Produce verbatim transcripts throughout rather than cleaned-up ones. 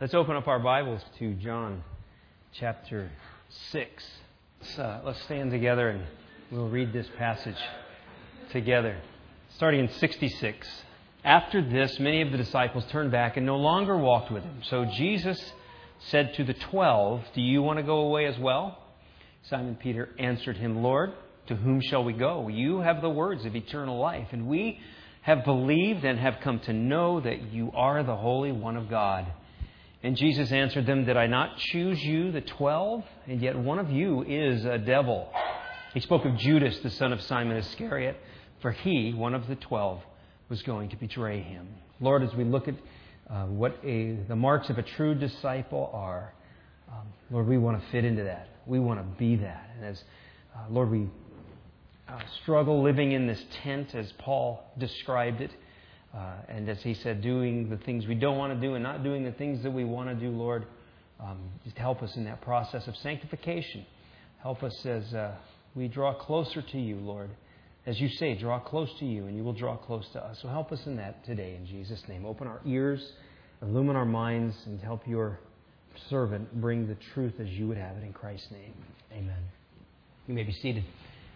Let's open up our Bibles to John chapter six. Let's, uh, let's stand together and we'll read this passage together. Starting in sixty-six. After this, many of the disciples turned back and no longer walked with him. So Jesus said to the twelve, "Do you want to go away as well?" Simon Peter answered him, "Lord, to whom shall we go? You have the words of eternal life, and we have believed and have come to know that you are the Holy One of God." And Jesus answered them, "Did I not choose you, the twelve? And yet one of you is a devil." He spoke of Judas, the son of Simon Iscariot, for he, one of the twelve, was going to betray him. Lord, as we look at uh, what a, the marks of a true disciple are, um, Lord, we want to fit into that. We want to be that. And as, uh, Lord, we uh, struggle living in this tent, as Paul described it, Uh, and as he said, doing the things we don't want to do and not doing the things that we want to do, Lord, um, just help us in that process of sanctification. Help us as uh, we draw closer to you, Lord. As you say, draw close to you and you will draw close to us. So help us in that today in Jesus' name. Open our ears, illumine our minds, and help your servant bring the truth as you would have it in Christ's name. Amen. You may be seated.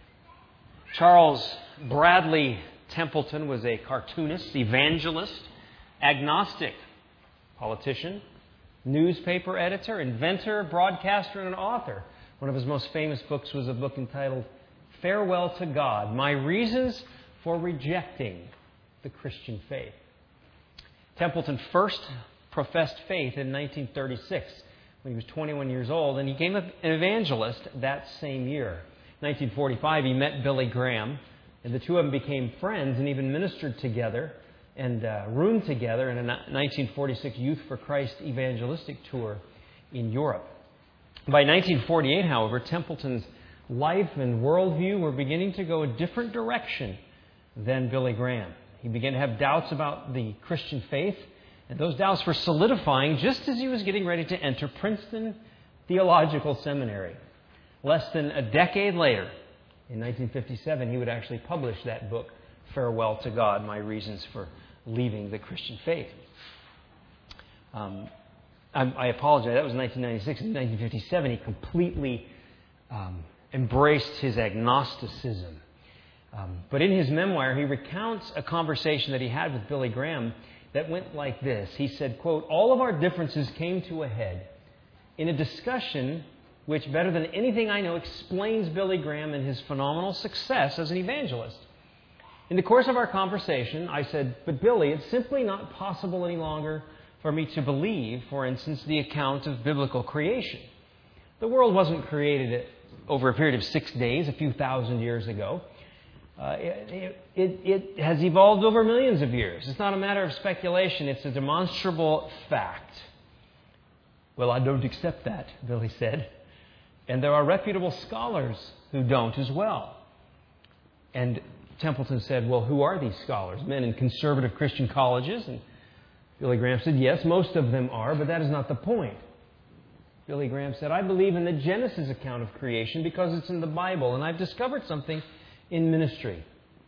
Charles Bradley Templeton was a cartoonist, evangelist, agnostic, politician, newspaper editor, inventor, broadcaster, and an author. One of his most famous books was a book entitled Farewell to God, My Reasons for Rejecting the Christian Faith. Templeton first professed faith in nineteen thirty-six when he was twenty-one years old, and he became an evangelist that same year. In nineteen forty-five, he met Billy Graham, and the two of them became friends and even ministered together and uh, roomed together in a nineteen forty-six Youth for Christ evangelistic tour in Europe. By nineteen forty-eight, however, Templeton's life and worldview were beginning to go a different direction than Billy Graham. He began to have doubts about the Christian faith, and those doubts were solidifying just as he was getting ready to enter Princeton Theological Seminary. Less than a decade later, in nineteen fifty-seven, he would actually publish that book, Farewell to God, My Reasons for Leaving the Christian Faith. Um, I, I apologize, that was nineteen ninety-six. In nineteen fifty-seven, he completely um, embraced his agnosticism. Um, but in his memoir, he recounts a conversation that he had with Billy Graham that went like this. He said, quote, "All of our differences came to a head in a discussion which, better than anything I know, explains Billy Graham and his phenomenal success as an evangelist. In the course of our conversation, I said, 'But Billy, it's simply not possible any longer for me to believe, for instance, the account of biblical creation. The world wasn't created over a period of six days, a few thousand years ago. Uh, it, it, it has evolved over millions of years. It's not a matter of speculation. It's a demonstrable fact.' 'Well, I don't accept that,' Billy said. 'And there are reputable scholars who don't as well.' And Templeton said, 'Well, who are these scholars? Men in conservative Christian colleges?' And Billy Graham said, 'Yes, most of them are, but that is not the point.' Billy Graham said, 'I believe in the Genesis account of creation because it's in the Bible, and I've discovered something in ministry.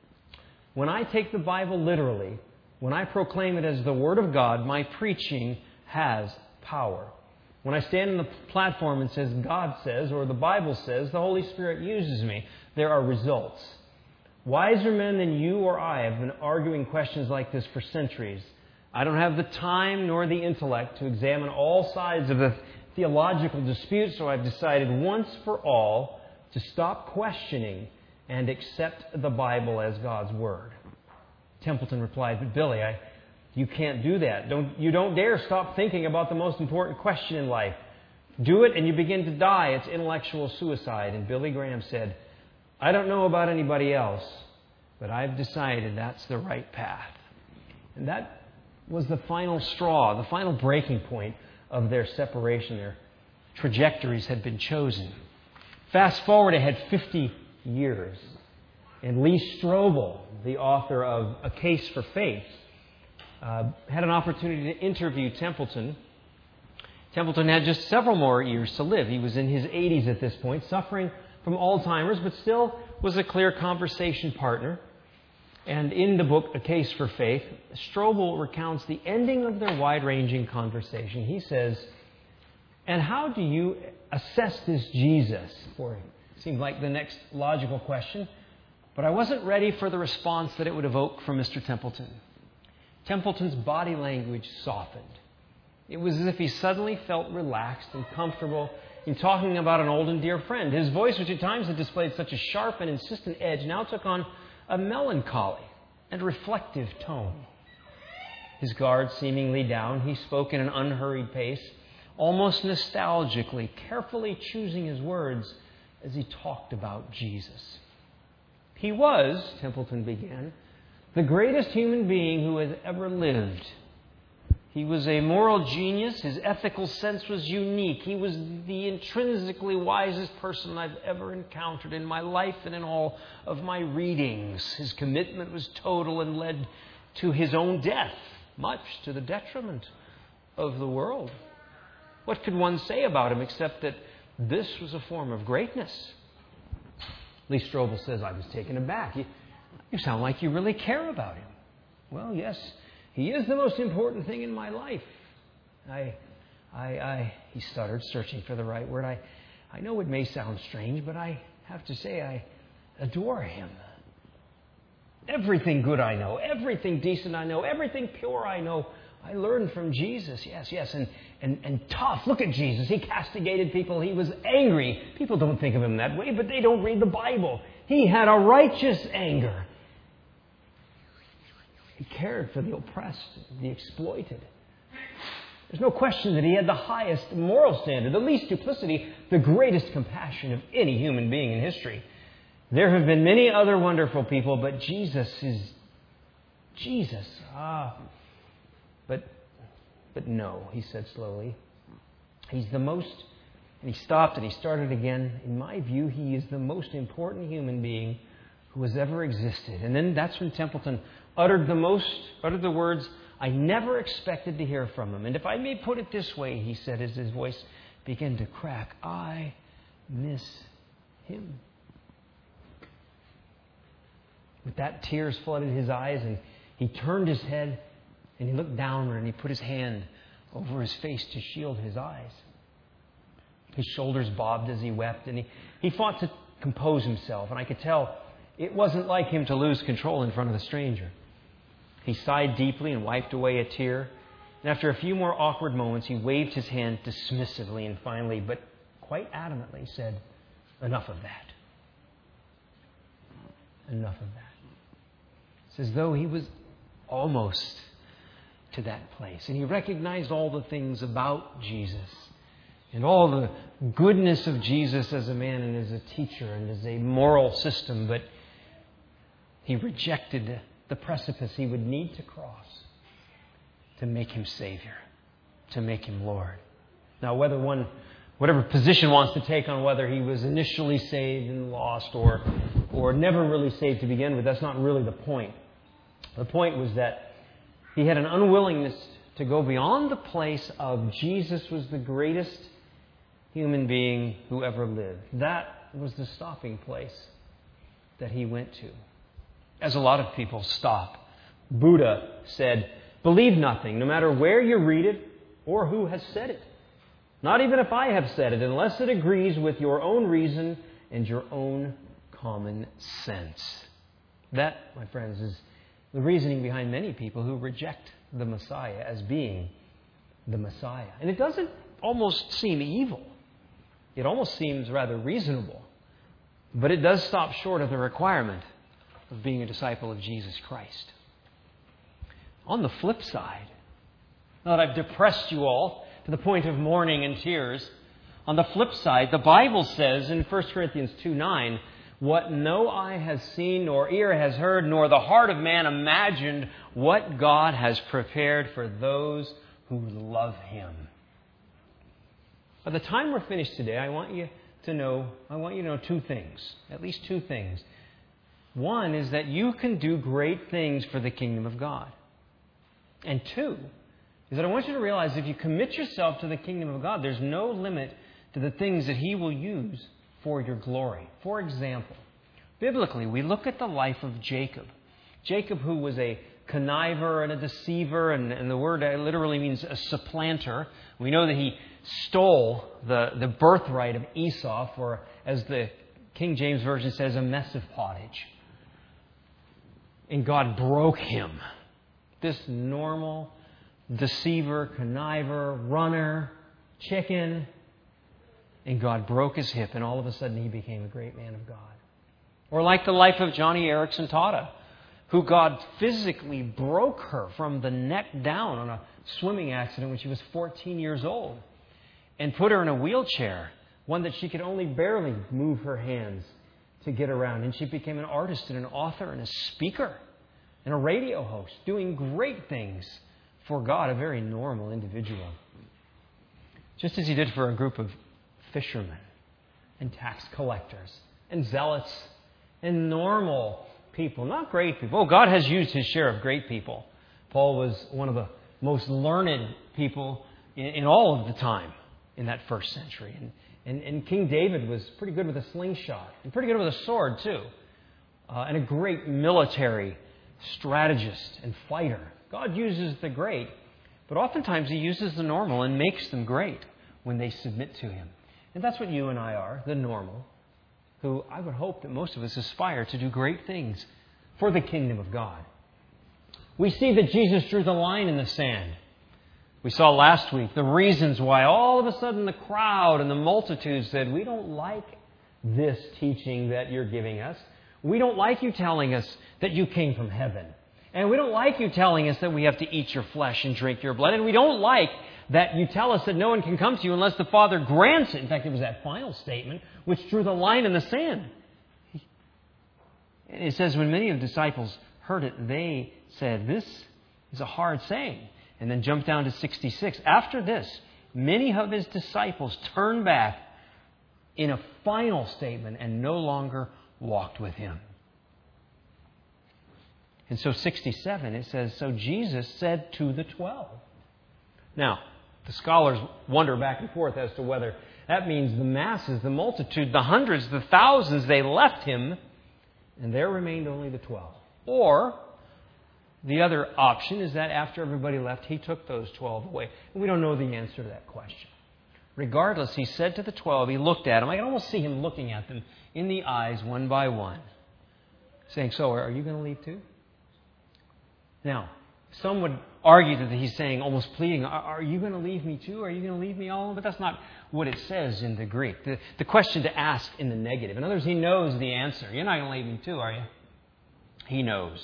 When I take the Bible literally, when I proclaim it as the Word of God, my preaching has power. When I stand on the platform and says, God says, or the Bible says, the Holy Spirit uses me, there are results. Wiser men than you or I have been arguing questions like this for centuries. I don't have the time nor the intellect to examine all sides of the theological dispute, so I've decided once for all to stop questioning and accept the Bible as God's Word.' Templeton replied, 'But Billy, I... You can't do that. Don't, you don't dare stop thinking about the most important question in life. Do it and you begin to die. It's intellectual suicide.' And Billy Graham said, 'I don't know about anybody else, but I've decided that's the right path.' And that was the final straw, the final breaking point of their separation. Their trajectories had been chosen. Fast forward ahead fifty years, and Lee Strobel, the author of A Case for Faith, Uh, had an opportunity to interview Templeton. Templeton had just several more years to live. He was in his eighties at this point, suffering from Alzheimer's, but still was a clear conversation partner. And in the book, A Case for Faith, Strobel recounts the ending of their wide-ranging conversation. He says, "And how do you assess this Jesus?" For him. Seemed like the next logical question, but I wasn't ready for the response that it would evoke from Mister Templeton. Templeton's body language softened. It was as if he suddenly felt relaxed and comfortable in talking about an old and dear friend. His voice, which at times had displayed such a sharp and insistent edge, now took on a melancholy and reflective tone. His guard seemingly down, he spoke in an unhurried pace, almost nostalgically, carefully choosing his words as he talked about Jesus. He was, Templeton began, the greatest human being who has ever lived. He was a moral genius. His ethical sense was unique. He was the intrinsically wisest person I've ever encountered in my life and in all of my readings. His commitment was total and led to his own death, much to the detriment of the world. What could one say about him except that this was a form of greatness? Lee Strobel says, "I was taken aback. You, you sound like you really care about him." Well, yes, he is the most important thing in my life. I, I, I, he stuttered, searching for the right word. I, I know it may sound strange, but I have to say I adore him. Everything good I know, everything decent I know, everything pure I know, I learned from Jesus. Yes, yes, and, and, and tough. Look at Jesus. He castigated people. He was angry. People don't think of him that way, but they don't read the Bible. He had a righteous anger. He cared for the oppressed, the exploited. There's no question that he had the highest moral standard, the least duplicity, the greatest compassion of any human being in history. There have been many other wonderful people, but Jesus is Jesus. Ah, but but no, he said slowly. He's the most, and he stopped and he started again. In my view, he is the most important human being who has ever existed. And then that's when Templeton uttered the most, uttered the words I never expected to hear from him. And if I may put it this way, he said as his voice began to crack, I miss him. With that, tears flooded his eyes, and he turned his head and he looked downward and he put his hand over his face to shield his eyes. His shoulders bobbed as he wept, and he, he fought to compose himself, and I could tell it wasn't like him to lose control in front of the stranger. He sighed deeply and wiped away a tear. And after a few more awkward moments, he waved his hand dismissively and finally, but quite adamantly, said, "Enough of that. Enough of that." It's as though he was almost to that place. And he recognized all the things about Jesus and all the goodness of Jesus as a man and as a teacher and as a moral system, but he rejected the precipice he would need to cross to make him Savior, to make him Lord. Now, whether one, whatever position wants to take on whether he was initially saved and lost or, or never really saved to begin with, that's not really the point. The point was that he had an unwillingness to go beyond the place of Jesus was the greatest human being who ever lived. That was the stopping place that he went to. As a lot of people stop. Buddha said, "Believe nothing, no matter where you read it or who has said it. Not even if I have said it, unless it agrees with your own reason and your own common sense." That, my friends, is the reasoning behind many people who reject the Messiah as being the Messiah. And it doesn't almost seem evil. It almost seems rather reasonable. But it does stop short of the requirement of being a disciple of Jesus Christ. On the flip side, now that I've depressed you all to the point of mourning and tears, on the flip side, the Bible says in First Corinthians two nine, "What no eye has seen, nor ear has heard, nor the heart of man imagined, what God has prepared for those who love Him." By the time we're finished today, I want you to know, I want you to know two things, at least two things. One is that you can do great things for the kingdom of God. And two is that I want you to realize if you commit yourself to the kingdom of God, there's no limit to the things that He will use for your glory. For example, biblically, we look at the life of Jacob. Jacob, who was a conniver and a deceiver, and, and the word literally means a supplanter. We know that he stole the, the birthright of Esau for, as the King James Version says, a mess of pottage. And God broke him. This normal deceiver, conniver, runner, chicken. And God broke his hip, and all of a sudden he became a great man of God. Or like the life of Johnny Erickson Tata, who God physically broke her from the neck down on a swimming accident when she was fourteen years old, and put her in a wheelchair, one that she could only barely move her hands to get around. And she became an artist and an author and a speaker and a radio host, doing great things for God, a very normal individual. Just as he did for a group of fishermen and tax collectors and zealots and normal people, not great people. Oh, God has used His share of great people. Paul was one of the most learned people in, in all of the time in that first century. And, and, and King David was pretty good with a slingshot and pretty good with a sword too. Uh, and a great military strategist and fighter. God uses the great, but oftentimes He uses the normal and makes them great when they submit to Him. And that's what you and I are, the normal, who I would hope that most of us aspire to do great things for the kingdom of God. We see that Jesus drew the line in the sand. We saw last week the reasons why all of a sudden the crowd and the multitude said, we don't like this teaching that you're giving us. We don't like you telling us that you came from heaven. And we don't like you telling us that we have to eat your flesh and drink your blood. And we don't like that you tell us that no one can come to you unless the Father grants it. In fact, it was that final statement which drew the line in the sand. It says, when many of the disciples heard it, they said, this is a hard saying. And then jump down to sixty-six. After this, many of His disciples turned back in a final statement and no longer walked with Him. And so sixty-seven, it says, so Jesus said to the twelve. Now, the scholars wonder back and forth as to whether that means the masses, the multitude, the hundreds, the thousands, they left Him, and there remained only the twelve. Or the other option is that after everybody left, He took those twelve away. And we don't know the answer to that question. Regardless, He said to the twelve, He looked at them. I can almost see Him looking at them in the eyes one by one, saying, so are you going to leave too? Now, some would argue that He's saying, almost pleading, are you going to leave me too? Are you going to leave me all? But that's not what it says in the Greek. The, the question to ask in the negative. In other words, He knows the answer. You're not going to leave me too, are you? He knows.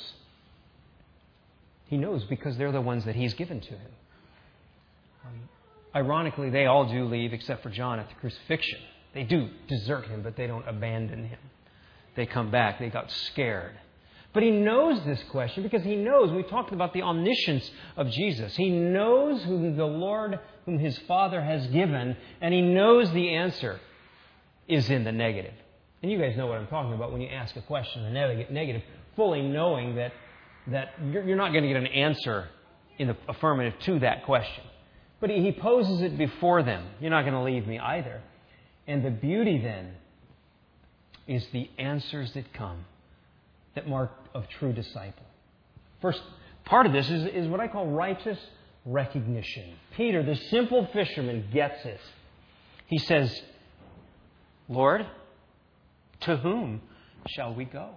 He knows because they're the ones that He's given to Him. Um, ironically, they all do leave except for John at the crucifixion. They do desert Him, but they don't abandon Him. They come back. They got scared. But He knows this question because He knows, we talked about the omniscience of Jesus. He knows whom the Lord, whom His Father has given, and He knows the answer is in the negative. And you guys know what I'm talking about when you ask a question in the negative, fully knowing that, that you're not going to get an answer in the affirmative to that question. But He poses it before them. You're not going to leave me either. And the beauty then is the answers that come that mark a true disciple. First part of this is, is what I call righteous recognition. Peter, the simple fisherman, gets it. He says, Lord, to whom shall we go?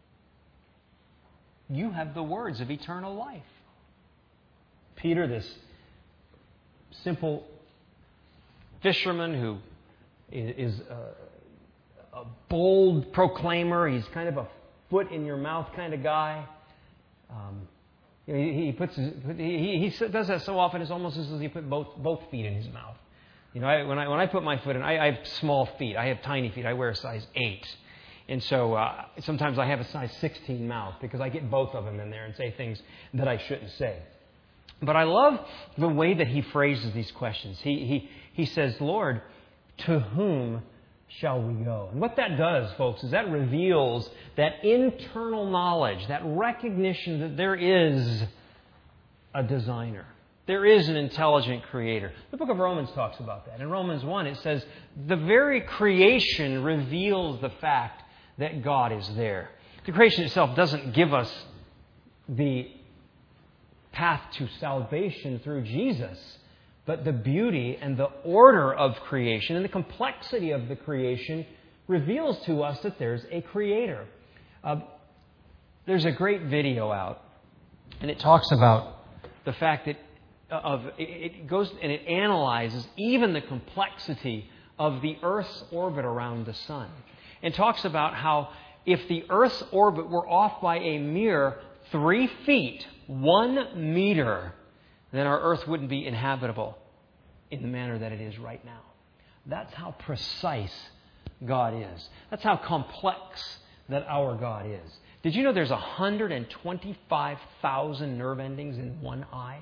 You have the words of eternal life. Peter, this simple fisherman who is a, a bold proclaimer. He's kind of a foot in your mouth kind of guy. Um, you know, he, he puts his, he, he does that so often. It's almost as if he put both both feet in his mouth. You know, I, when I when I put my foot in, I, I have small feet. I have tiny feet. I wear a size eight, and so uh, sometimes I have a size sixteen mouth because I get both of them in there and say things that I shouldn't say. But I love the way that he phrases these questions. He he he says, Lord, to whom shall we go? And what that does, folks, is that reveals that internal knowledge, that recognition that there is a designer. There is an intelligent creator. The book of Romans talks about that. In Romans one, it says, the very creation reveals the fact that God is there. The creation itself doesn't give us the path to salvation through Jesus, but the beauty and the order of creation and the complexity of the creation reveals to us that there's a Creator. Uh, there's a great video out, and it talks about the fact that of it goes and it analyzes even the complexity of the Earth's orbit around the Sun, and talks about how if the Earth's orbit were off by a mere three feet, one meter, then our Earth wouldn't be inhabitable in the manner that it is right now. That's how precise God is. That's how complex that our God is. Did you know there's one hundred twenty-five thousand nerve endings in one eye?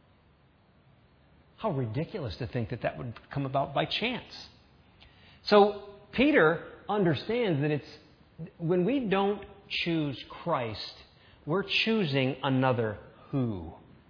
How ridiculous to think that that would come about by chance. So Peter understands that it's when we don't choose Christ, we're choosing another who.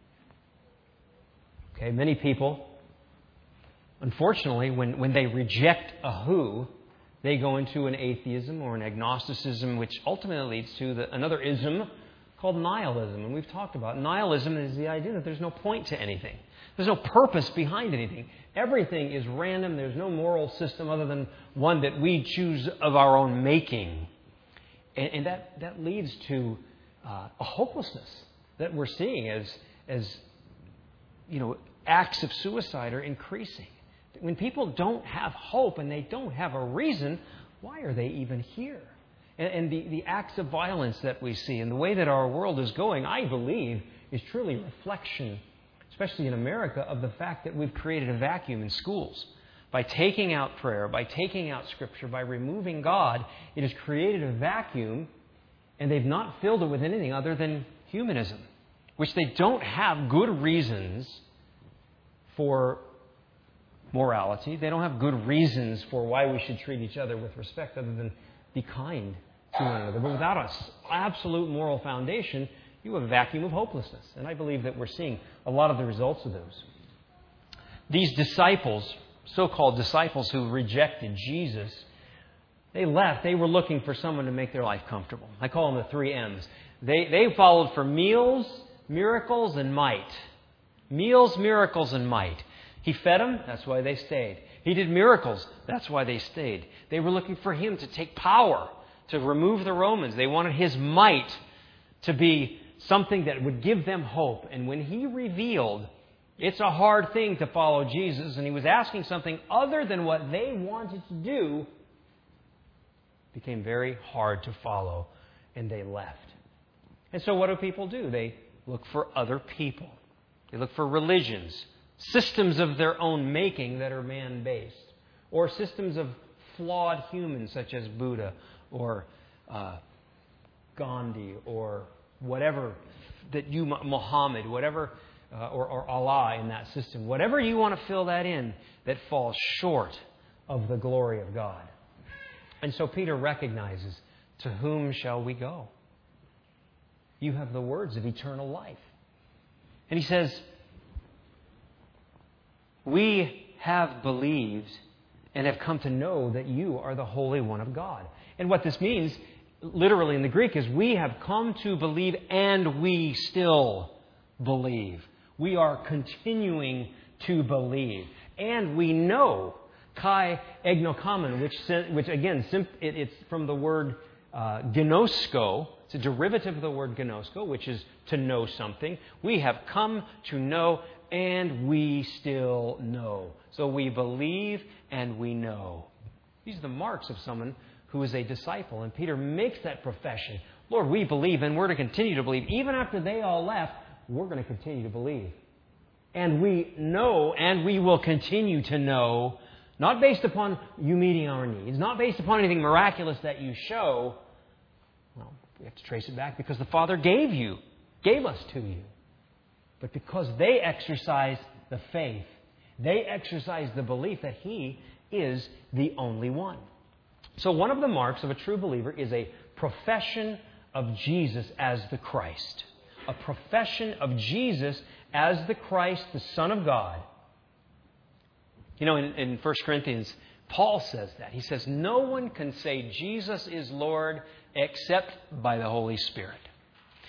Okay, many people, unfortunately, when, when they reject a who, they go into an atheism or an agnosticism, which ultimately leads to the, another ism called nihilism. And we've talked about nihilism is the idea that there's no point to anything. There's no purpose behind anything. Everything is random. There's no moral system other than one that we choose of our own making. And, and that, that leads to uh, a hopelessness that we're seeing as, as you know, acts of suicide are increasing. When people don't have hope and they don't have a reason, why are they even here? And, and the, the acts of violence that we see and the way that our world is going, I believe, is truly a reflection, especially in America, of the fact that we've created a vacuum in schools. By taking out prayer, by taking out Scripture, by removing God, it has created a vacuum, and they've not filled it with anything other than humanism, which they don't have good reasons for morality. They don't have good reasons for why we should treat each other with respect other than be kind to one another. But without an absolute moral foundation, you have a vacuum of hopelessness. And I believe that we're seeing a lot of the results of those. These disciples, so-called disciples who rejected Jesus, they left. They were looking for someone to make their life comfortable. I call them the three M's. They, they followed for meals, miracles, and might. Meals, miracles, and might. He fed them, that's why they stayed. He did miracles, that's why they stayed. They were looking for Him to take power, to remove the Romans. They wanted His might to be something that would give them hope. And when He revealed, it's a hard thing to follow Jesus, and He was asking something other than what they wanted to do, it became very hard to follow, and they left. And so what do people do? They look for other people. They look for religions, systems of their own making that are man-based, or systems of flawed humans such as Buddha or uh, Gandhi or whatever that you, Muhammad, whatever, uh, or, or Allah in that system, whatever you want to fill that in that falls short of the glory of God. And so Peter recognizes, to whom shall we go? You have the words of eternal life. And he says, we have believed and have come to know that you are the Holy One of God. And what this means, literally in the Greek, is we have come to believe and we still believe. We are continuing to believe. And we know, kai egnokamen, which, which again, it's from the word uh, gnosko. It's a derivative of the word gnosko, which is to know something. We have come to know and we still know. So we believe and we know. These are the marks of someone who is a disciple. And Peter makes that profession. Lord, we believe and we're to continue to believe. Even after they all left, we're going to continue to believe. And we know and we will continue to know, not based upon you meeting our needs, not based upon anything miraculous that you show. Well, we have to trace it back because the Father gave you, gave us to you. But because they exercise the faith, they exercise the belief that He is the only one. So one of the marks of a true believer is a profession of Jesus as the Christ. A profession of Jesus as the Christ, the Son of God. You know, in, in First Corinthians, Paul says that. He says, no one can say Jesus is Lord except by the Holy Spirit.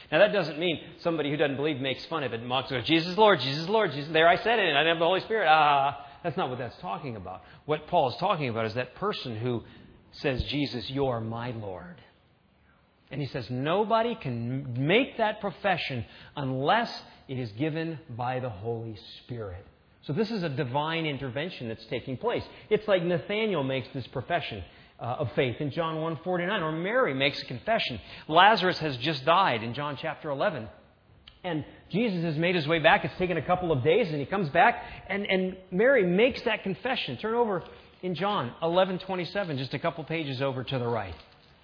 Now, that doesn't mean somebody who doesn't believe makes fun of it and mocks it. Jesus is Lord, Jesus is Lord, Jesus. There I said it, and I didn't have the Holy Spirit. Ah, that's not what that's talking about. What Paul is talking about is that person who says, Jesus, you're my Lord. And he says nobody can make that profession unless it is given by the Holy Spirit. So this is a divine intervention that's taking place. It's like Nathanael makes this profession uh, of faith in John one forty-nine, or Mary makes a confession. Lazarus has just died in John chapter eleven. And Jesus has made his way back. It's taken a couple of days, and he comes back, and, and Mary makes that confession. Turn over in John eleven twenty-seven, just a couple pages over to the right.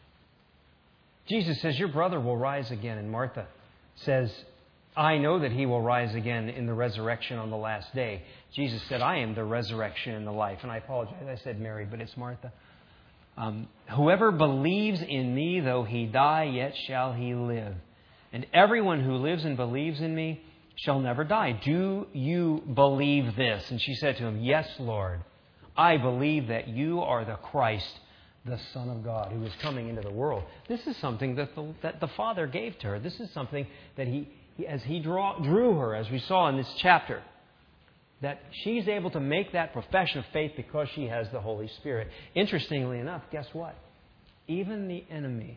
Jesus says, your brother will rise again. And Martha says, I know that he will rise again in the resurrection on the last day. Jesus said, I am the resurrection and the life. And I apologize, I said Mary, but it's Martha. Um, Whoever believes in me, though he die, yet shall he live. And everyone who lives and believes in me shall never die. Do you believe this? And she said to him, yes, Lord. I believe that you are the Christ, the Son of God, who is coming into the world. This is something that the, that the Father gave to her. This is something that He, he as He draw, drew her, as we saw in this chapter, that she's able to make that profession of faith because she has the Holy Spirit. Interestingly enough, guess what? Even the enemy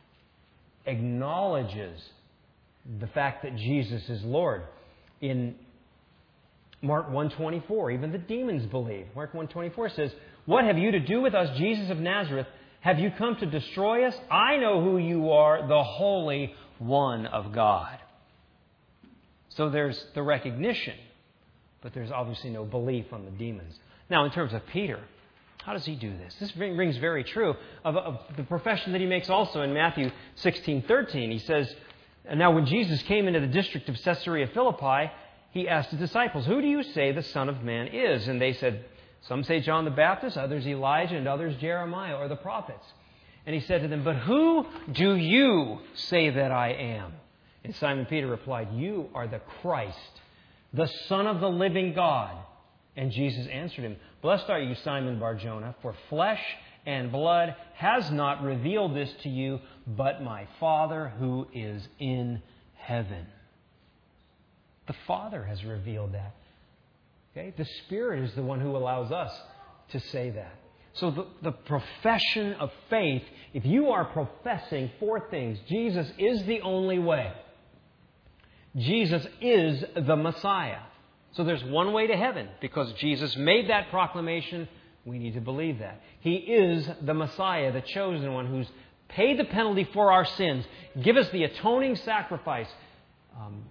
acknowledges the fact that Jesus is Lord. In Mark one twenty-four, even the demons believe. Mark one twenty-four says, what have you to do with us, Jesus of Nazareth? Have you come to destroy us? I know who you are, the Holy One of God. So there's the recognition, but there's obviously no belief on the demons. Now, in terms of Peter, how does he do this? This rings very true of, of the profession that he makes also in Matthew sixteen thirteen. He says, and now when Jesus came into the district of Caesarea Philippi, he asked his disciples, who do you say the Son of Man is? And they said, some say John the Baptist, others Elijah, and others Jeremiah or the prophets. And he said to them, but who do you say that I am? And Simon Peter replied, you are the Christ, the Son of the living God. And Jesus answered him, blessed are you, Simon Bar-Jonah, for flesh and blood has not revealed this to you, but my Father who is in heaven. The Father has revealed that. Okay? The Spirit is the one who allows us to say that. So the, the profession of faith, if you are professing four things, Jesus is the only way. Jesus is the Messiah. So there's one way to heaven. Because Jesus made that proclamation, we need to believe that. He is the Messiah, the chosen one who's paid the penalty for our sins. Give us the atoning sacrifice um,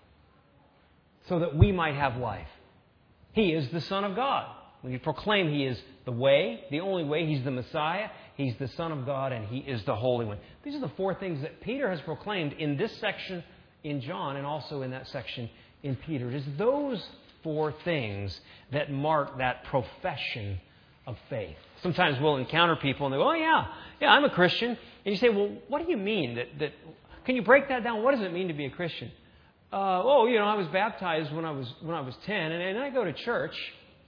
so that we might have life. He is the Son of God. When you proclaim He is the way, the only way, He's the Messiah, He's the Son of God, and He is the Holy One. These are the four things that Peter has proclaimed in this section in John and also in that section in Peter. It is those four things that mark that profession of faith. Sometimes we'll encounter people and they go, oh yeah, yeah, I'm a Christian. And you say, well, what do you mean? That, that can you break that down? What does it mean to be a Christian? Uh, oh, you know, I was baptized when I was when I was ten, and, and I go to church.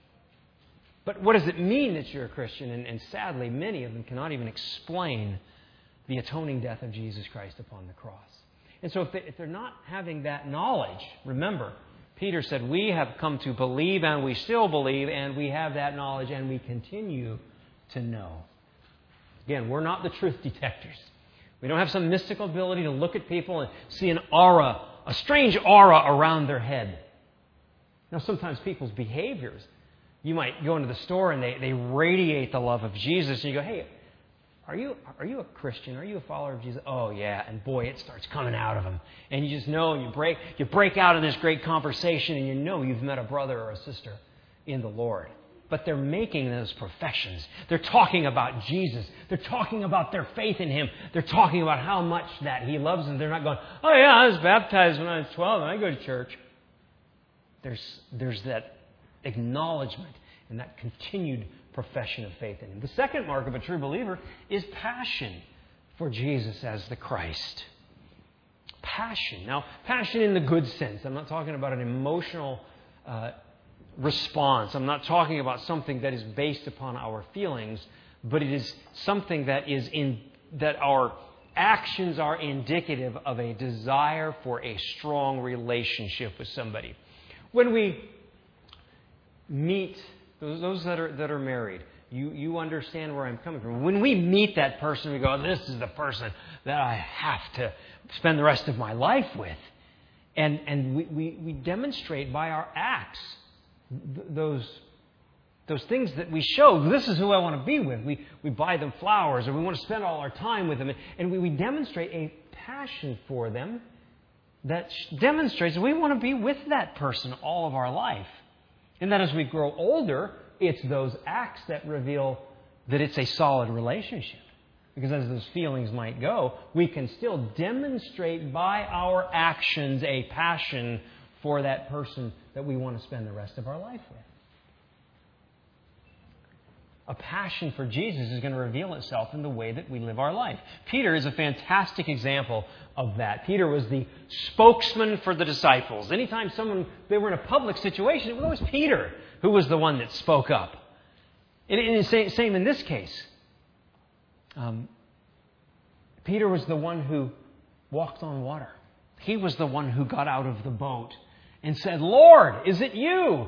But what does it mean that you're a Christian? And, and sadly, many of them cannot even explain the atoning death of Jesus Christ upon the cross. And so if, they, if they're not having that knowledge, remember, Peter said, we have come to believe, and we still believe, and we have that knowledge, and we continue to know. Again, we're not the truth detectors. We don't have some mystical ability to look at people and see an aura, a strange aura around their head. Now, sometimes people's behaviors, you might go into the store and they, they radiate the love of Jesus, and you go, hey, are you are you a Christian? Are you a follower of Jesus? Oh, yeah. And boy, it starts coming out of them. And you just know, and you break, you break out in this great conversation, and you know you've met a brother or a sister in the Lord. But they're making those professions. They're talking about Jesus. They're talking about their faith in Him. They're talking about how much that He loves them. They're not going, oh yeah, I was baptized when I was twelve and I go to church. There's, there's that acknowledgement and that continued profession of faith in Him. The second mark of a true believer is passion for Jesus as the Christ. Passion. Now, passion in the good sense. I'm not talking about an emotional uh, response. I'm not talking about something that is based upon our feelings, but it is something that is in that our actions are indicative of a desire for a strong relationship with somebody. When we meet those, those that are that are married, you, you understand where I'm coming from. When we meet that person, we go, this is the person that I have to spend the rest of my life with. And, and we, we, we demonstrate by our acts th- those Those things that we show, this is who I want to be with. We we buy them flowers, or we want to spend all our time with them. And we, we demonstrate a passion for them that demonstrates that we want to be with that person all of our life. And that as we grow older, it's those acts that reveal that it's a solid relationship. Because as those feelings might go, we can still demonstrate by our actions a passion for that person that we want to spend the rest of our life with. A passion for Jesus is going to reveal itself in the way that we live our life. Peter is a fantastic example of that. Peter was the spokesman for the disciples. Anytime someone, they were in a public situation, it was always Peter who was the one that spoke up. And, and same, same in this case. Um, Peter was the one who walked on water. He was the one who got out of the boat and said, Lord, is it you?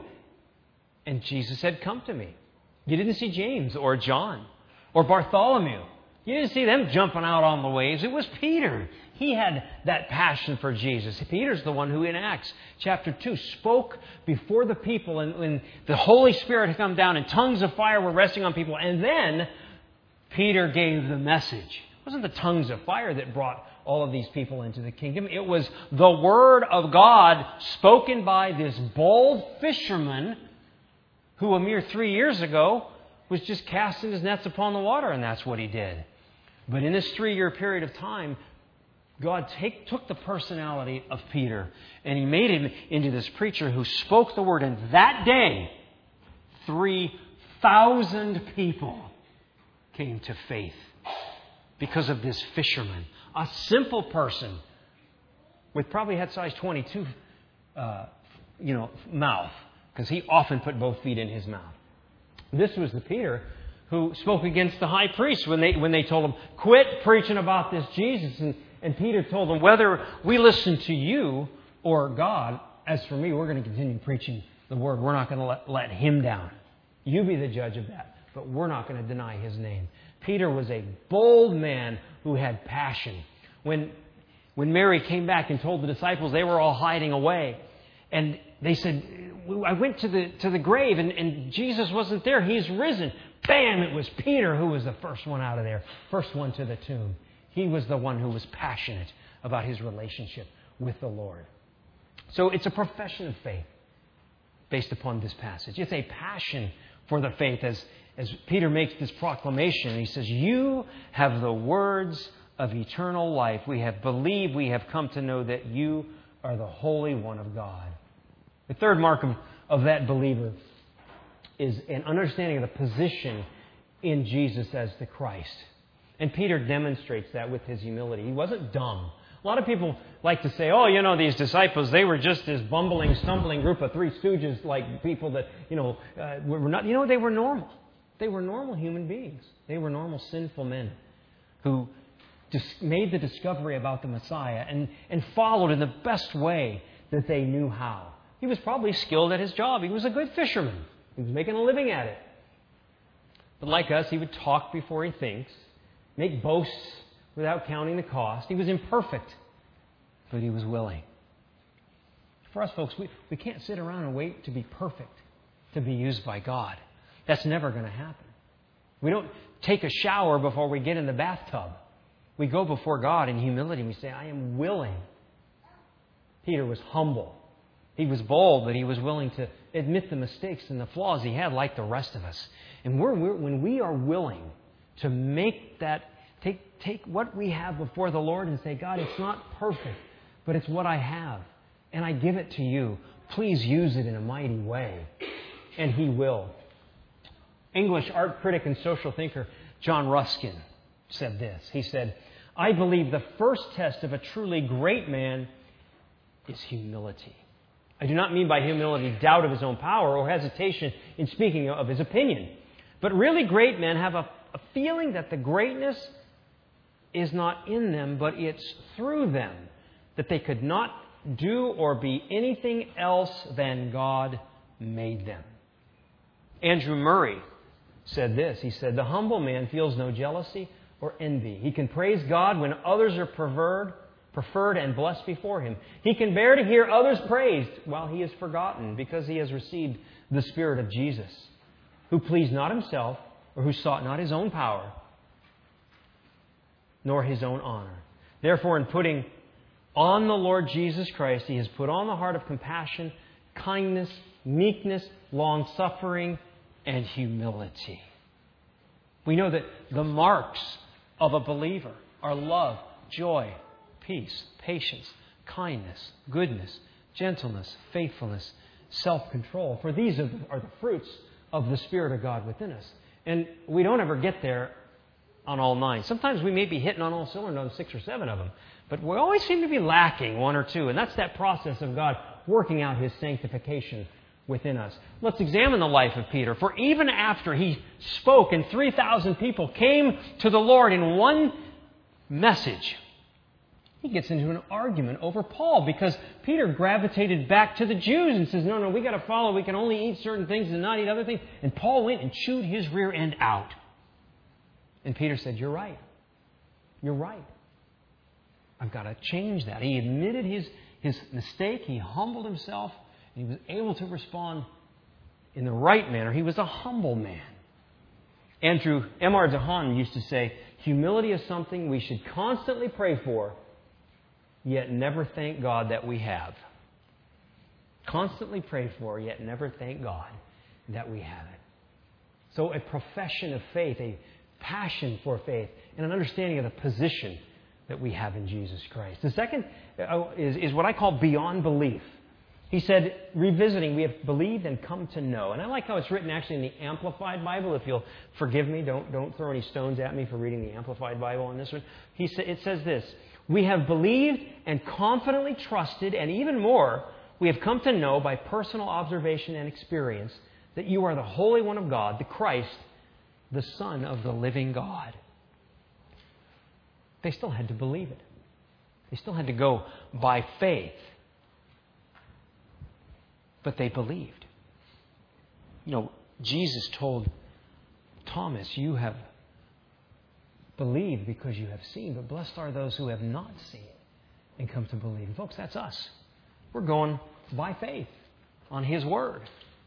And Jesus said, come to me. You didn't see James or John or Bartholomew. You didn't see them jumping out on the waves. It was Peter. He had that passion for Jesus. Peter's the one who in Acts chapter two spoke before the people, and when the Holy Spirit had come down and tongues of fire were resting on people. And then Peter gave the message. It wasn't the tongues of fire that brought all of these people into the kingdom. It was the Word of God spoken by this bold fisherman who a mere three years ago was just casting his nets upon the water, and that's what he did. But in this three-year period of time, God take, took the personality of Peter and He made him into this preacher who spoke the Word. And that day, three thousand people came to faith because of this fisherman. A simple person with probably had size twenty-two, uh, you know, mouth. Because he often put both feet in his mouth. This was the Peter who spoke against the high priest when they when they told him, quit preaching about this Jesus. And, and Peter told them, whether we listen to you or God, as for me, we're going to continue preaching the Word. We're not going to let, let Him down. You be the judge of that. But we're not going to deny His name. Peter was a bold man who had passion. When, when Mary came back and told the disciples they were all hiding away, and they said, I went to the to the grave and, and Jesus wasn't there. He's risen. Bam! It was Peter who was the first one out of there. First one to the tomb. He was the one who was passionate about his relationship with the Lord. So it's a profession of faith based upon this passage. It's a passion for the faith as, as Peter makes this proclamation. He says, you have the words of eternal life. We have believed, we have come to know that you are the Holy One of God. The third mark of, of that believer is an understanding of the position in Jesus as the Christ. And Peter demonstrates that with his humility. He wasn't dumb. A lot of people like to say, oh, you know, these disciples, they were just this bumbling, stumbling group of three stooges, like people that, you know, uh, were not, you know, they were normal. They were normal human beings. They were normal sinful men who dis- made the discovery about the Messiah and, and followed in the best way that they knew how. He was probably skilled at his job. He was a good fisherman. He was making a living at it. But like us, he would talk before he thinks, make boasts without counting the cost. He was imperfect, but he was willing. For us folks, we, we can't sit around and wait to be perfect to be used by God. That's never going to happen. We don't take a shower before we get in the bathtub. We go before God in humility and we say, I am willing. Peter was humble. He was bold, but he was willing to admit the mistakes and the flaws he had like the rest of us. And we're, we're, when we are willing to make that, take, take what we have before the Lord and say, God, it's not perfect, but it's what I have. And I give it to you. Please use it in a mighty way. And He will. English art critic and social thinker John Ruskin said this. He said, I believe the first test of a truly great man is humility. I do not mean by humility doubt of his own power or hesitation in speaking of his opinion. But really great men have a, a feeling that the greatness is not in them, but it's through them, that they could not do or be anything else than God made them. Andrew Murray said this. He said, "The humble man feels no jealousy or envy. He can praise God when others are preferred, preferred and blessed before him. He can bear to hear others praised while he is forgotten, because he has received the Spirit of Jesus, who pleased not himself, or who sought not his own power, nor his own honor. Therefore, in putting on the Lord Jesus Christ, he has put on the heart of compassion, kindness, meekness, long-suffering, and humility." We know that the marks of a believer are love, joy, peace, patience, kindness, goodness, gentleness, faithfulness, self-control. For these are the fruits of the Spirit of God within us. And we don't ever get there on all nine. Sometimes we may be hitting on all cylinders on six or seven of them, but we always seem to be lacking one or two. And that's that process of God working out His sanctification within us. Let's examine the life of Peter. For even after he spoke and three thousand people came to the Lord in one message, he gets into an argument over Paul, because Peter gravitated back to the Jews and says, no, no, we got to follow. We can only eat certain things and not eat other things. And Paul went and chewed his rear end out. And Peter said, you're right. You're right. I've got to change that. He admitted his, his mistake. He humbled himself. And he was able to respond in the right manner. He was a humble man. Andrew M R DeHaan used to say, humility is something we should constantly pray for, yet never thank God that we have. Constantly pray for, yet never thank God that we have it. So a profession of faith, a passion for faith, and an understanding of the position that we have in Jesus Christ. The second is, is what I call beyond belief. He said, revisiting, we have believed and come to know. And I like how it's written actually in the Amplified Bible. If you'll forgive me, don't, don't throw any stones at me for reading the Amplified Bible on this one. He sa- it says this, we have believed and confidently trusted, and even more, we have come to know by personal observation and experience that you are the Holy One of God, the Christ, the Son of the living God. They still had to believe it. They still had to go by faith. But they believed. You know, Jesus told Thomas, you have believed because you have seen, but blessed are those who have not seen and come to believe. And folks, that's us. We're going by faith on His Word.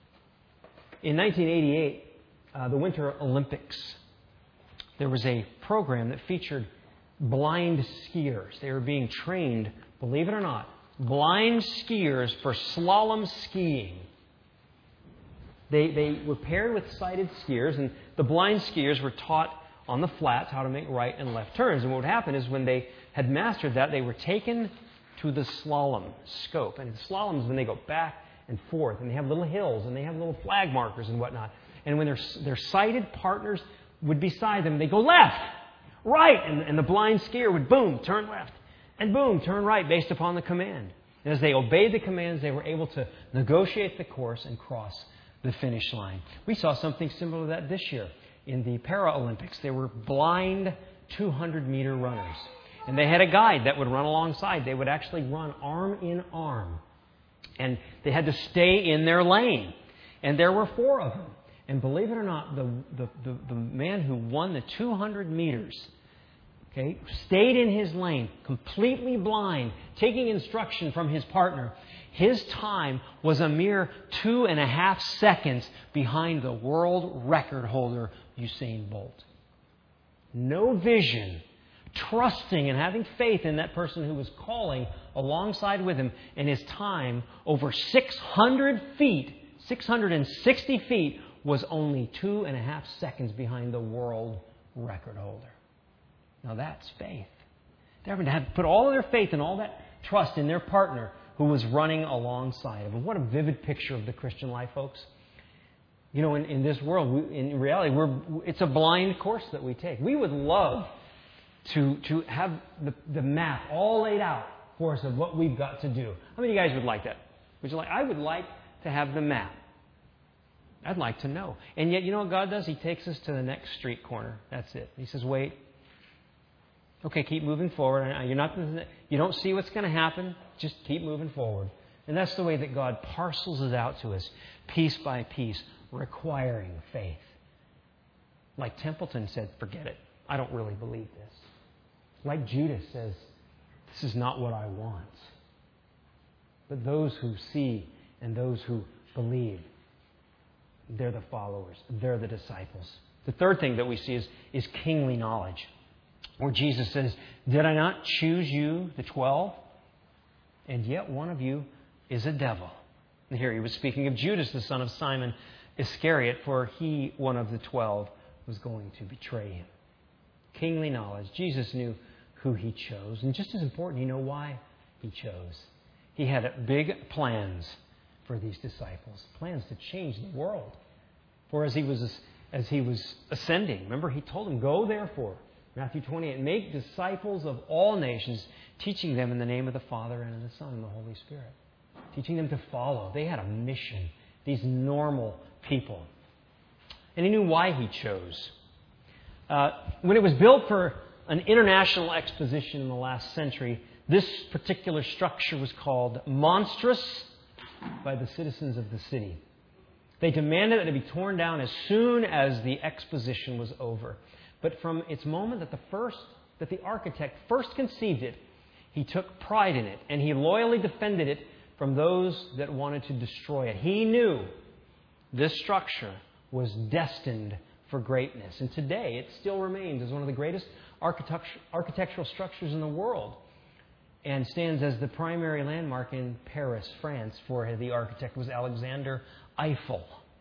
In nineteen eighty-eight, uh, the Winter Olympics, there was a program that featured blind skiers. They were being trained, believe it or not, blind skiers for slalom skiing. They, they were paired with sighted skiers, and the blind skiers were taught on the flats how to make right and left turns. And what would happen is when they had mastered that, they were taken to the slalom scope. And slalom is when they go back and forth, and they have little hills, and they have little flag markers and whatnot. And when their, their sighted partners would be beside them, they go left, right, and, and the blind skier would, boom, turn left. And boom, turn right based upon the command. And as they obeyed the commands, they were able to negotiate the course and cross the finish line. We saw something similar to that this year in the Paralympics. They were blind two hundred meter runners. And they had a guide that would run alongside. They would actually run arm in arm. And they had to stay in their lane. And there were four of them. And believe it or not, the, the, the, the man who won the two hundred meters, okay, stayed in his lane, completely blind, taking instruction from his partner. His time was a mere two and a half seconds behind the world record holder, Usain Bolt. No vision, trusting and having faith in that person who was calling alongside with him, and his time over six hundred feet, six hundred sixty feet, was only two and a half seconds behind the world record holder. Now that's faith. They're having to have, put all of their faith and all that trust in their partner who was running alongside of them. What a vivid picture of the Christian life, folks. You know, in, in this world, we, in reality, we're, it's a blind course that we take. We would love to, to have the, the map all laid out for us of what we've got to do. How many of you guys would like that? Would you like? I would like to have the map. I'd like to know. And yet, you know what God does? He takes us to the next street corner. That's it. He says, wait. Okay, keep moving forward. You're not, you don't see what's going to happen. Just keep moving forward. And that's the way that God parcels it out to us, piece by piece, requiring faith. Like Templeton said, forget it. I don't really believe this. Like Judas says, this is not what I want. But those who see and those who believe, they're the followers. They're the disciples. The third thing that we see is, is kingly knowledge. Where Jesus says, did I not choose you, the twelve? And yet one of you is a devil. And here he was speaking of Judas, the son of Simon Iscariot, for he, one of the twelve, was going to betray him. Kingly knowledge. Jesus knew who he chose. And just as important, you know why he chose. He had big plans for these disciples. Plans to change the world. For as he was as he was ascending, remember he told them, go therefore, Matthew twenty-eight, make disciples of all nations, teaching them in the name of the Father and of the Son and the Holy Spirit. Teaching them to follow. They had a mission. These normal people. And he knew why he chose. Uh, when it was built for an international exposition in the last century, this particular structure was called monstrous by the citizens of the city. They demanded that it be torn down as soon as the exposition was over. But from its moment that the first, that the architect first conceived it, he took pride in it, and he loyally defended it from those that wanted to destroy it. He knew this structure was destined for greatness. And today it still remains as one of the greatest architecture, architectural structures in the world, and stands as the primary landmark in Paris, France, for the architect was Alexander Eiffel.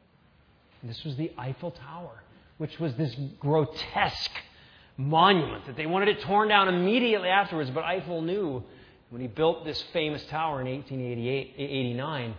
And this was the Eiffel Tower, which was this grotesque monument that they wanted it torn down immediately afterwards. But Eiffel knew when he built this famous tower in eighteen eighty-nine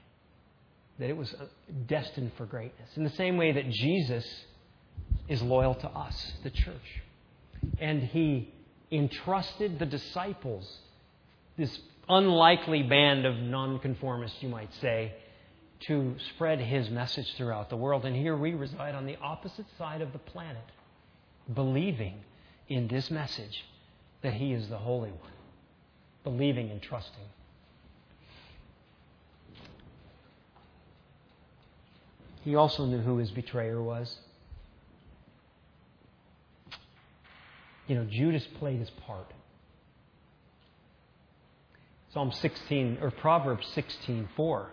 that it was destined for greatness. In the same way that Jesus is loyal to us, the church. And he entrusted the disciples, this unlikely band of nonconformists, you might say, to spread his message throughout the world. And here we reside on the opposite side of the planet, believing in this message that he is the Holy One, believing and trusting. He also knew who his betrayer was. You know, Judas played his part. Psalm sixteen, or Proverbs sixteen four.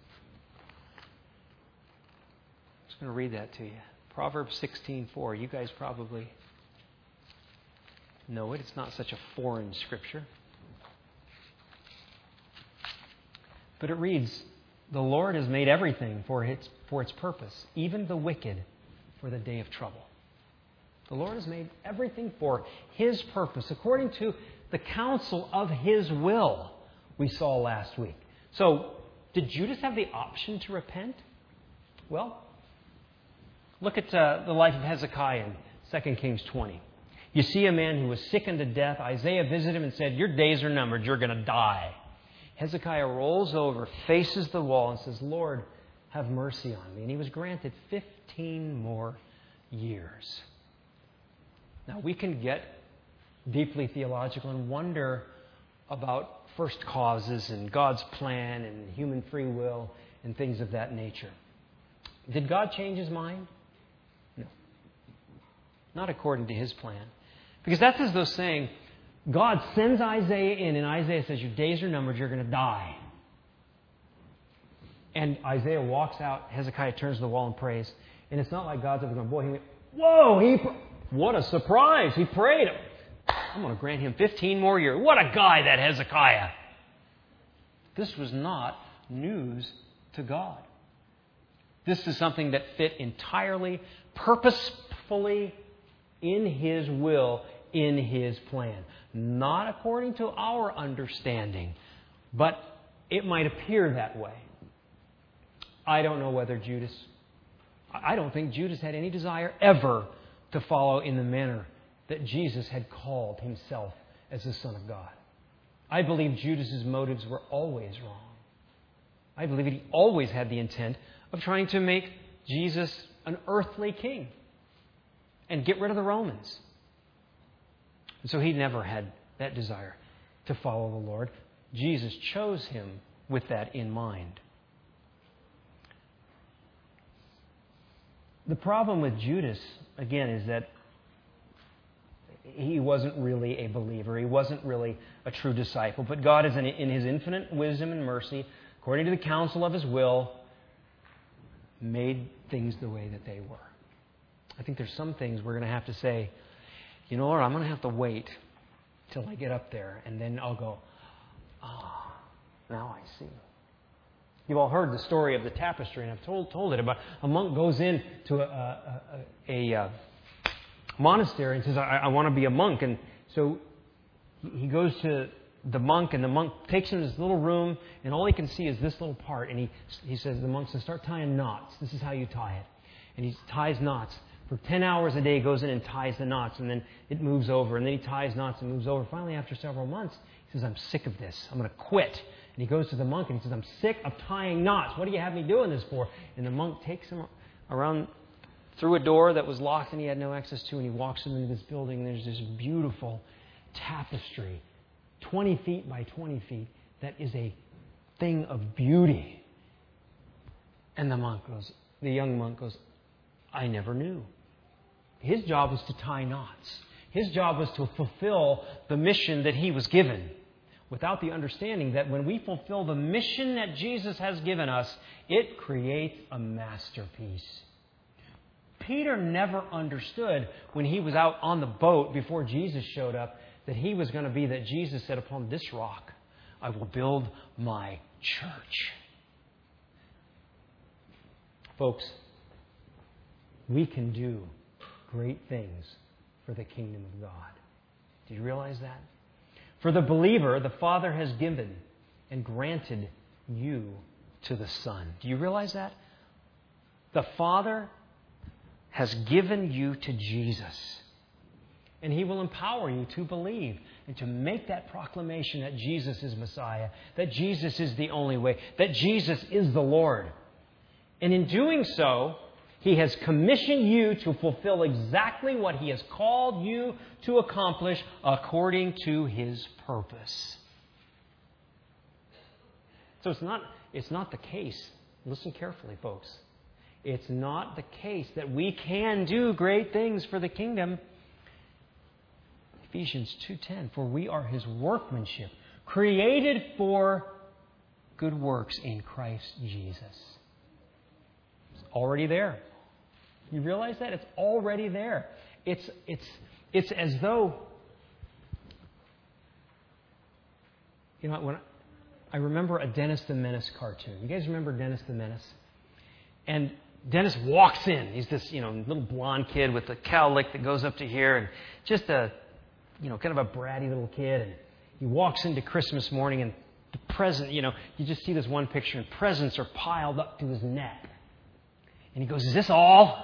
I'm just going to read that to you. Proverbs sixteen four. You guys probably know it. It's not such a foreign scripture. But it reads, the Lord has made everything for its, for its purpose, even the wicked for the day of trouble. The Lord has made everything for His purpose, according to the counsel of His will, we saw last week. So, did Judas have the option to repent? Well, look at uh, the life of Hezekiah in Second Kings twenty. You see a man who was sick unto death. Isaiah visited him and said, your days are numbered, you're going to die. Hezekiah rolls over, faces the wall, and says, Lord, have mercy on me. And he was granted fifteen more years. Now, we can get deeply theological and wonder about first causes and God's plan and human free will and things of that nature. Did God change His mind? No. Not according to His plan. Because that's as though saying, God sends Isaiah in, and Isaiah says, your days are numbered, you're going to die. And Isaiah walks out, Hezekiah turns to the wall and prays. And it's not like God's ever going, boy, he went, whoa, he, what a surprise. He prayed. I'm going to grant him fifteen more years. What a guy, that Hezekiah. This was not news to God. This is something that fit entirely, purposefully in His will, in His plan. Not according to our understanding, but it might appear that way. I don't know whether Judas, I don't think Judas had any desire ever to follow in the manner that Jesus had called Himself as the Son of God. I believe Judas's motives were always wrong. I believe he always had the intent of trying to make Jesus an earthly king and get rid of the Romans. And so he never had that desire to follow the Lord. Jesus chose him with that in mind. The problem with Judas, again, is that he wasn't really a believer. He wasn't really a true disciple. But God is, in His infinite wisdom and mercy, according to the counsel of His will, made things the way that they were. I think there's some things we're going to have to say, you know what, I'm going to have to wait till I get up there, and then I'll go, ah, oh, now I see. You've all heard the story of the tapestry, and I've told told it about a monk goes in to a, a, a, a monastery and says, I, I want to be a monk. And so he goes to the monk, and the monk takes him to this little room, and all he can see is this little part. And he he says, the monk says, start tying knots. This is how you tie it. And he ties knots. For ten hours a day, he goes in and ties the knots, and then it moves over. And then he ties knots and moves over. Finally, after several months, he says, I'm sick of this. I'm going to quit. And he goes to the monk and he says, I'm sick of tying knots. What do you have me doing this for? And the monk takes him around through a door that was locked and he had no access to, and he walks him into this building, and there's this beautiful tapestry, twenty feet by twenty feet, that is a thing of beauty. And the monk goes, the young monk goes, I never knew. His job was to tie knots. His job was to fulfill the mission that he was given, without the understanding that when we fulfill the mission that Jesus has given us, it creates a masterpiece. Peter never understood when he was out on the boat before Jesus showed up that he was going to be that Jesus said, upon this rock I will build my church. Folks, we can do great things for the kingdom of God. Do you realize that? For the believer, the Father has given and granted you to the Son. Do you realize that? The Father has given you to Jesus. And He will empower you to believe and to make that proclamation that Jesus is Messiah, that Jesus is the only way, that Jesus is the Lord. And in doing so, He has commissioned you to fulfill exactly what He has called you to accomplish according to His purpose. So it's not, it's not the case. Listen carefully, folks. It's not the case that we can do great things for the kingdom. Ephesians two ten, for we are His workmanship, created for good works in Christ Jesus. It's already there. You realize that? It's already there. It's, it's, it's as though, you know, when I remember a Dennis the Menace cartoon. You guys remember Dennis the Menace? And Dennis walks in. He's this, you know, little blonde kid with a cowlick that goes up to here, and just a, you know, kind of a bratty little kid. And he walks into Christmas morning, and the present, you know, you just see this one picture, and presents are piled up to his neck. And he goes, is this all?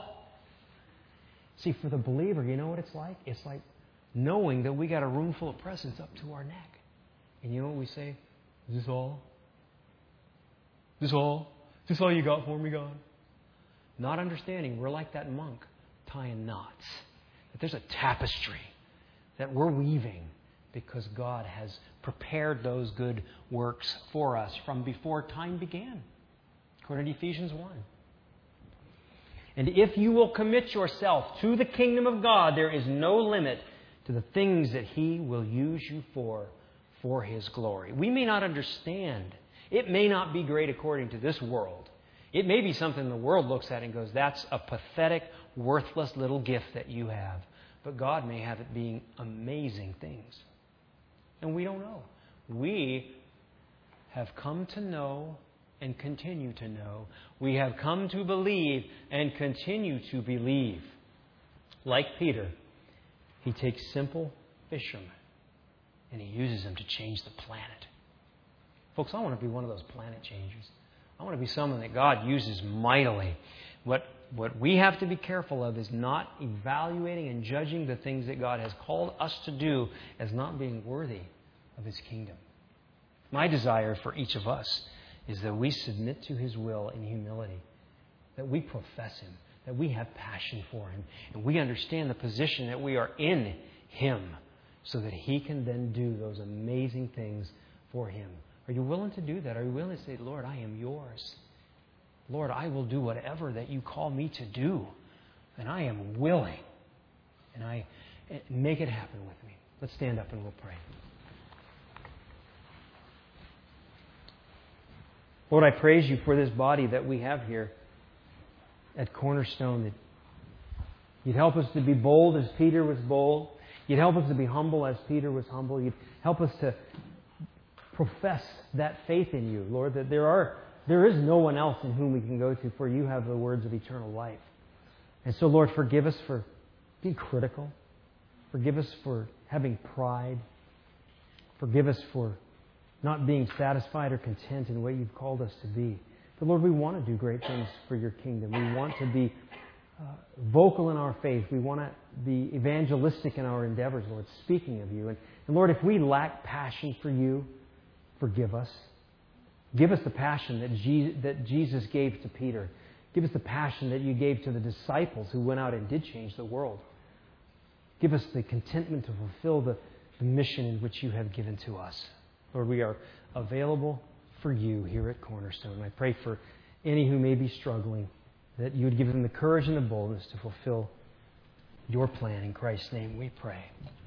See, for the believer, you know what it's like? It's like knowing that we got a room full of presents up to our neck. And you know what we say? Is this all? Is this all? Is this all you got for me, God? Not understanding we're like that monk tying knots. That there's a tapestry that we're weaving because God has prepared those good works for us from before time began, according to Ephesians one. And if you will commit yourself to the kingdom of God, there is no limit to the things that He will use you for, for His glory. We may not understand. It may not be great according to this world. It may be something the world looks at and goes, that's a pathetic, worthless little gift that you have. But God may have it being amazing things. And we don't know. We have come to know and continue to know. We have come to believe and continue to believe. Like Peter, he takes simple fishermen and he uses them to change the planet. Folks, I want to be one of those planet changers. I want to be someone that God uses mightily. What, what we have to be careful of is not evaluating and judging the things that God has called us to do as not being worthy of His kingdom. My desire for each of us is that we submit to His will in humility, that we profess Him, that we have passion for Him, and we understand the position that we are in Him so that He can then do those amazing things for Him. Are you willing to do that? Are you willing to say, Lord, I am yours. Lord, I will do whatever that you call me to do. And I am willing. And I make it happen with me. Let's stand up and we'll pray. Lord, I praise you for this body that we have here at Cornerstone. That you'd help us to be bold as Peter was bold. You'd help us to be humble as Peter was humble. You'd help us to profess that faith in you, Lord, that there are there is no one else in whom we can go to, for you have the words of eternal life. And so, Lord, forgive us for being critical. Forgive us for having pride. Forgive us for not being satisfied or content in what you've called us to be. But Lord, we want to do great things for your kingdom. We want to be uh, vocal in our faith. We want to be evangelistic in our endeavors, Lord, speaking of you. And, and Lord, if we lack passion for you, forgive us. Give us the passion that Je- that Jesus gave to Peter. Give us the passion that you gave to the disciples who went out and did change the world. Give us the contentment to fulfill the, the mission in which you have given to us. Lord, we are available for you here at Cornerstone. I pray for any who may be struggling, that you would give them the courage and the boldness to fulfill your plan. In Christ's name we pray.